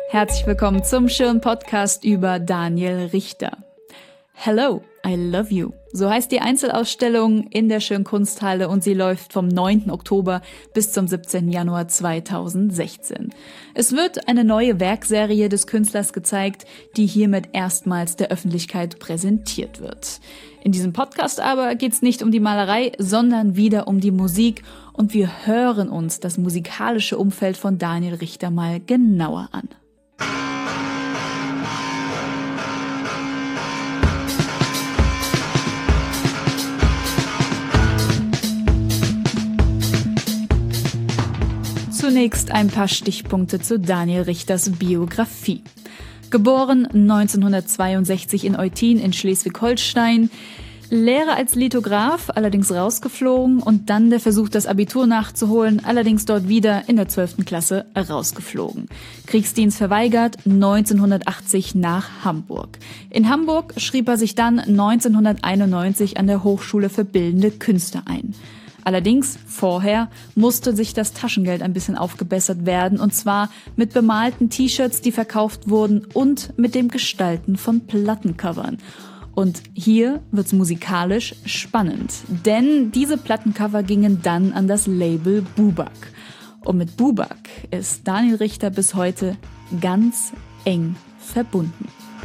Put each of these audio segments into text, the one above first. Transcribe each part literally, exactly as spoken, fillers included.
Herzlich willkommen zum schönen Podcast über Daniel Richter. Hello, I love you. So heißt die Einzelausstellung in der Schönen Kunsthalle und sie läuft vom neunten Oktober bis zum siebzehnten Januar zweitausendsechzehn. Es wird eine neue Werkserie des Künstlers gezeigt, die hiermit erstmals der Öffentlichkeit präsentiert wird. In diesem Podcast aber geht es nicht um die Malerei, sondern wieder um die Musik und wir hören uns das musikalische Umfeld von Daniel Richter mal genauer an. Zunächst ein paar Stichpunkte zu Daniel Richters Biografie. Geboren neunzehnhundertzweiundsechzig in Eutin in Schleswig-Holstein, Lehre als Lithograf, allerdings rausgeflogen und dann der Versuch, das Abitur nachzuholen, allerdings dort wieder in der zwölften Klasse rausgeflogen. Kriegsdienst verweigert, neunzehnhundertachtzig nach Hamburg. In Hamburg schrieb er sich dann neunzehnhunderteinundneunzig an der Hochschule für Bildende Künste ein. Allerdings, vorher musste sich das Taschengeld ein bisschen aufgebessert werden, und zwar mit bemalten T-Shirts, die verkauft wurden, und mit dem Gestalten von Plattencovern. Und hier wird's musikalisch spannend, denn diese Plattencover gingen dann an das Label Bubak. Und mit Bubak ist Daniel Richter bis heute ganz eng verbunden.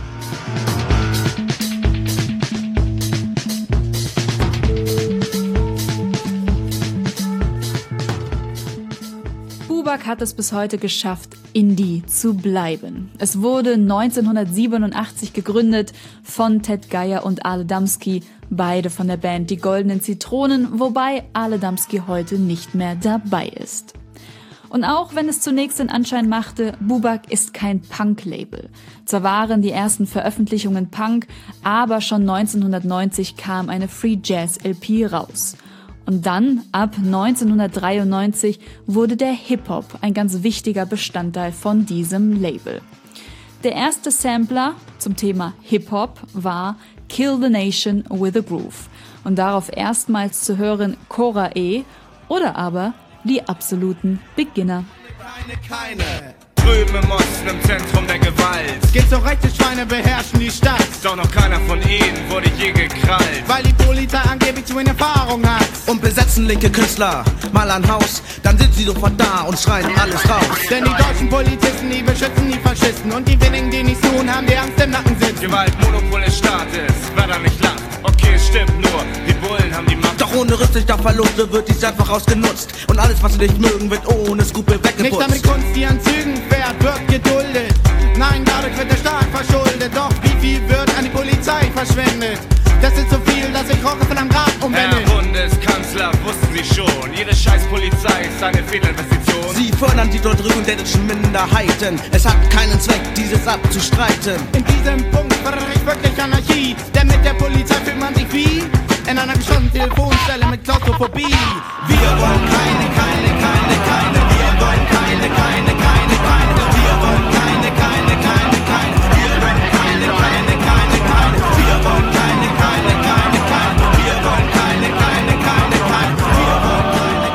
Bubak hat es bis heute geschafft, Indie zu bleiben. Es wurde neunzehnhundertsiebenundachtzig gegründet von Ted Geier und Ale Damski, beide von der Band Die Goldenen Zitronen, wobei Ale Damski heute nicht mehr dabei ist. Und auch wenn es zunächst den Anschein machte, Bubak ist kein Punk-Label. Zwar waren die ersten Veröffentlichungen Punk, aber schon neunzehnhundertneunzig kam eine Free Jazz L P raus. Und dann, ab neunzehnhundertdreiundneunzig, wurde der Hip-Hop ein ganz wichtiger Bestandteil von diesem Label. Der erste Sampler zum Thema Hip-Hop war Kill the Nation with a Groove. Und darauf erstmals zu hören Cora E. oder aber die absoluten Beginner. Keine, keine. Drüben im Osten, im Zentrum der Gewalt. Schizorechte Schweine beherrschen die Stadt. Doch noch keiner von ihnen wurde je gekrallt. Weil die Polizei angeblich zu wenig Erfahrung hat. Und besetzen linke Künstler mal ein Haus, dann sind sie sofort da und schreien alles raus. Denn die deutschen Polizisten, die beschützen die Faschisten. Und die wenigen, die nichts tun, haben die Angst im Nacken sitzen. Gewaltmonopol des Staates, wer da nicht lacht. Okay, es stimmt nur, die Bullen haben die Macht. Doch ohne Rücksicht auf Verluste wird dies einfach ausgenutzt. Und alles, was sie nicht mögen, wird ohne Skrupel weggeputzt. Nicht damit Kunst, die an Zügen fährt, wird geduldet. Nein, dadurch wird der Staat verschuldet. Doch wie viel wird an die Polizei verschwendet? Das ist so viel, dass ich Roche von einem Grab umwende. Herr Bundeskanzler, wussten Sie schon, Ihre Scheißpolizei ist eine Fehlinvestition. Sie fördern die dort drüben dänischen Minderheiten. Es hat keinen Zweck, dieses abzustreiten. In diesem Punkt fördere ich wirklich Anarchie. Denn mit der Polizei fühlt man sich wie in einer geschlossenen Telefonzelle mit Klaustrophobie. Wir wollen keine, keine, keine, keine. Wir wollen keine, keine, keine, keine. Wir wollen keine, keine, keine, keine. Wir wollen keine, keine, keine, keine. Wir wollen keine, keine, keine, keine. Wir wollen keine, keine, keine, keine. Wir wollen keine,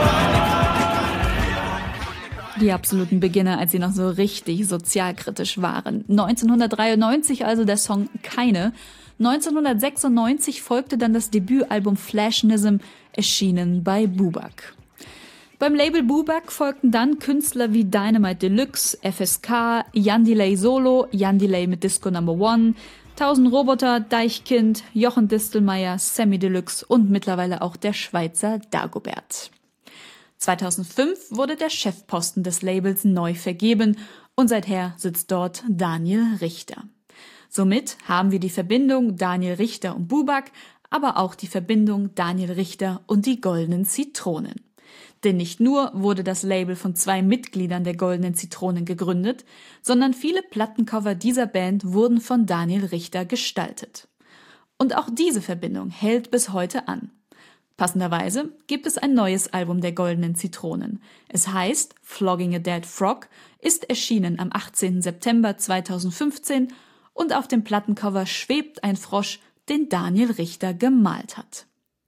keine, keine, keine. Die absoluten Beginner, als sie noch so richtig sozialkritisch waren. neunzehnhundertdreiundneunzig also der Song Keine. neunzehnhundertsechsundneunzig folgte dann das Debütalbum Flashnism, erschienen bei Bubak. Beim Label Bubak folgten dann Künstler wie Dynamite Deluxe, F S K, Jan Delay Solo, Jan Delay mit Disco Number One, Tausend Roboter, Deichkind, Jochen Distelmeier, Sammy Deluxe und mittlerweile auch der Schweizer Dagobert. zweitausendfünf wurde der Chefposten des Labels neu vergeben und seither sitzt dort Daniel Richter. Somit haben wir die Verbindung Daniel Richter und Bubak, aber auch die Verbindung Daniel Richter und die Goldenen Zitronen. Denn nicht nur wurde das Label von zwei Mitgliedern der Goldenen Zitronen gegründet, sondern viele Plattencover dieser Band wurden von Daniel Richter gestaltet. Und auch diese Verbindung hält bis heute an. Passenderweise gibt es ein neues Album der Goldenen Zitronen. Es heißt Flogging a Dead Frog, ist erschienen am achtzehnten September zweitausendfünfzehn und auf dem Plattencover schwebt ein Frosch, den Daniel Richter gemalt hat.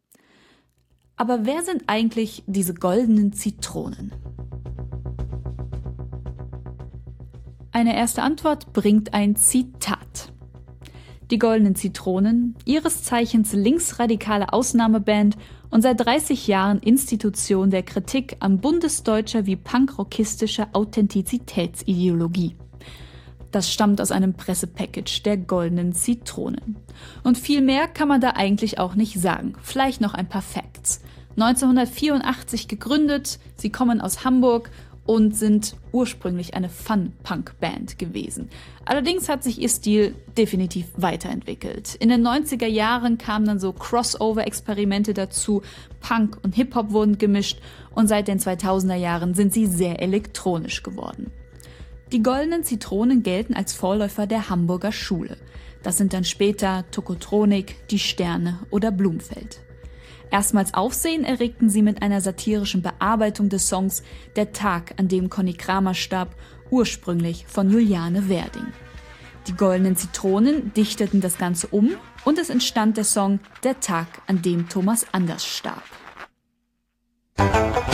Aber wer sind eigentlich diese goldenen Zitronen? Eine erste Antwort bringt ein Zitat. Die Goldenen Zitronen, ihres Zeichens linksradikale Ausnahmeband und seit dreißig Jahren Institution der Kritik an bundesdeutscher wie punkrockistischer Authentizitätsideologie. Das stammt aus einem Pressepackage der Goldenen Zitronen. Und viel mehr kann man da eigentlich auch nicht sagen. Vielleicht noch ein paar Facts. neunzehnhundertvierundachtzig gegründet, sie kommen aus Hamburg und sind ursprünglich eine Fun-Punk-Band gewesen. Allerdings hat sich ihr Stil definitiv weiterentwickelt. In den neunziger Jahren kamen dann so Crossover-Experimente dazu, Punk und Hip-Hop wurden gemischt und seit den zweitausender Jahren sind sie sehr elektronisch geworden. Die Goldenen Zitronen gelten als Vorläufer der Hamburger Schule. Das sind dann später Tokotronik, Die Sterne oder Blumfeld. Erstmals Aufsehen erregten sie mit einer satirischen Bearbeitung des Songs Der Tag, an dem Conny Kramer starb, ursprünglich von Juliane Werding. Die Goldenen Zitronen dichteten das Ganze um und es entstand der Song Der Tag, an dem Thomas Anders starb. Als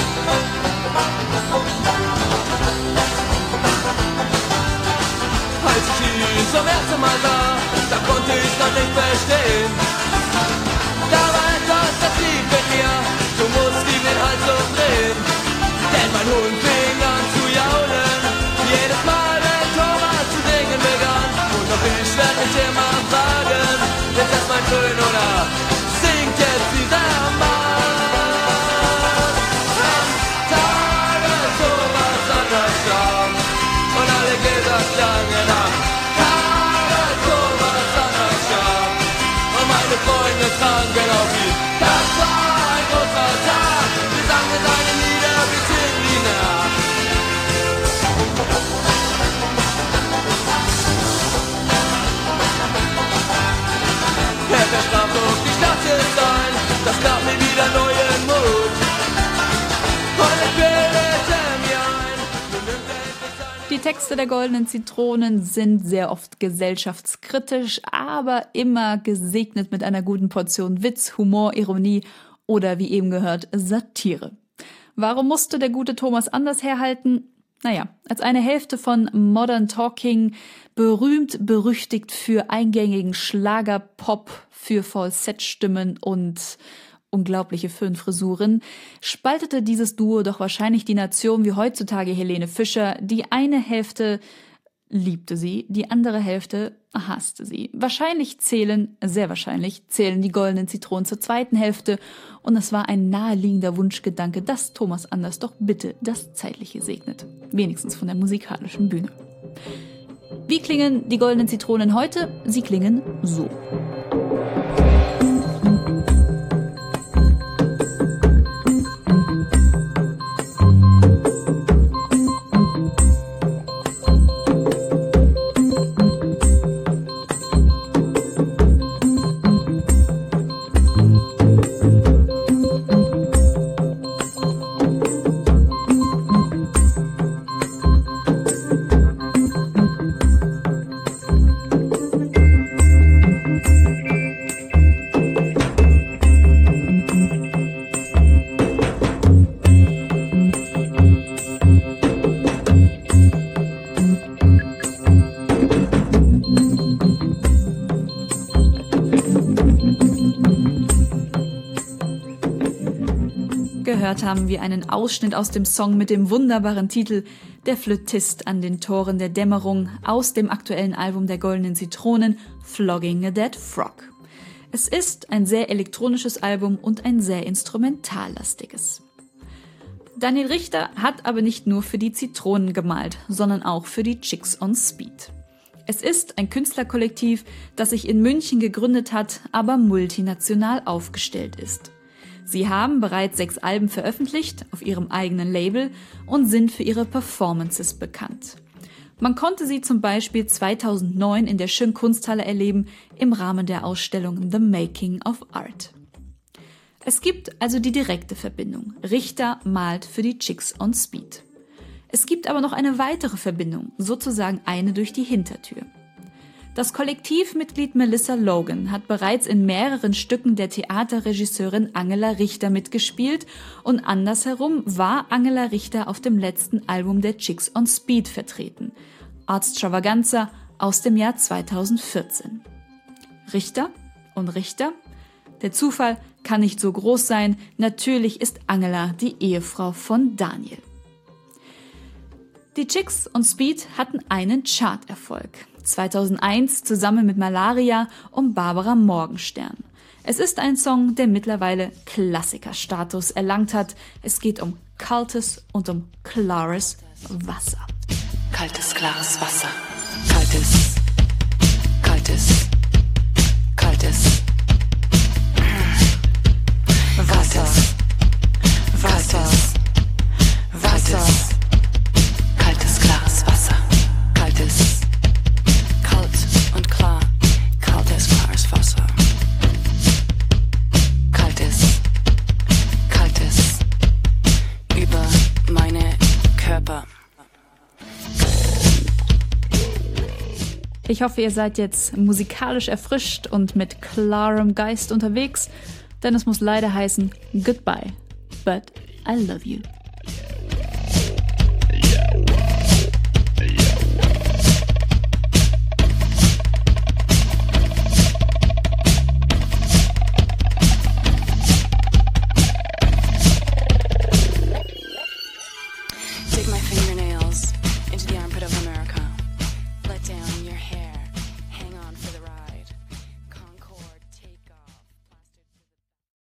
ich ihn zum ersten Mal sah, da konnte ich noch nicht verstehen. Da war etwas, das lief mit mir, du musst ihm den Hals umdrehen. Denn mein Hund fing an zu jaulen, jedes Mal, wenn Thomas zu singen begann. Und auch ich werd mich immer fragen, ist das mein Föhn oder singt jetzt dieser Mann? Am Tage Thomas Anders starb und alle Gläser klangen ab. Tage Thomas Anders starb und meine Freunde tranken auf ihn. Das war ein großer Tag, wir sangen seine Lieder bis in die Nacht. Er versprach doch, die Stadt ist ein, das gab mir wieder neuen Mut. Und ich bildete mir ein, nun nimmt er endlich seine... Die Texte der Goldenen Zitronen sind sehr oft gesellschaftskritisch, aber immer gesegnet mit einer guten Portion Witz, Humor, Ironie oder wie eben gehört, Satire. Warum musste der gute Thomas Anders herhalten? Naja, als eine Hälfte von Modern Talking, berühmt berüchtigt für eingängigen Schlagerpop, für Falsettstimmen und unglaubliche Föhnfrisuren, spaltete dieses Duo doch wahrscheinlich die Nation wie heutzutage Helene Fischer. Die eine Hälfte liebte sie, die andere Hälfte hasste sie. Wahrscheinlich zählen, sehr wahrscheinlich, zählen die Goldenen Zitronen zur zweiten Hälfte und es war ein naheliegender Wunschgedanke, dass Thomas Anders doch bitte das Zeitliche segnet. Wenigstens von der musikalischen Bühne. Wie klingen die Goldenen Zitronen heute? Sie klingen so. Gehört haben wir einen Ausschnitt aus dem Song mit dem wunderbaren Titel Der Flötist an den Toren der Dämmerung aus dem aktuellen Album der Goldenen Zitronen Flogging a Dead Frog. Es ist ein sehr elektronisches Album und ein sehr instrumentallastiges. Daniel Richter hat aber nicht nur für die Zitronen gemalt, sondern auch für die Chicks on Speed. Es ist ein Künstlerkollektiv, das sich in München gegründet hat, aber multinational aufgestellt ist. Sie haben bereits sechs Alben veröffentlicht auf ihrem eigenen Label und sind für ihre Performances bekannt. Man konnte sie zum Beispiel zweitausendneun in der Schön Kunsthalle erleben im Rahmen der Ausstellung The Making of Art. Es gibt also die direkte Verbindung. Richter malt für die Chicks on Speed. Es gibt aber noch eine weitere Verbindung, sozusagen eine durch die Hintertür. Das Kollektivmitglied Melissa Logan hat bereits in mehreren Stücken der Theaterregisseurin Angela Richter mitgespielt und andersherum war Angela Richter auf dem letzten Album der Chicks on Speed vertreten. Extravaganza aus dem Jahr zweitausendvierzehn. Richter und Richter? Der Zufall kann nicht so groß sein, natürlich ist Angela die Ehefrau von Daniel. Die Chicks und Speed hatten einen Charterfolg. zweitausendeins zusammen mit Malaria und Barbara Morgenstern. Es ist ein Song, der mittlerweile Klassikerstatus erlangt hat. Es geht um kaltes und um klares Wasser. Kaltes, klares Wasser. Kaltes, kaltes, kaltes Wasser. Wasser. Wasser. Kaltes, klares Wasser. Kaltes, kalt und klar. Kaltes, klares Wasser. Kaltes, kaltes über meine Körper. Ich hoffe, ihr seid jetzt musikalisch erfrischt und mit klarem Geist unterwegs, denn es muss leider heißen Goodbye, but I love you.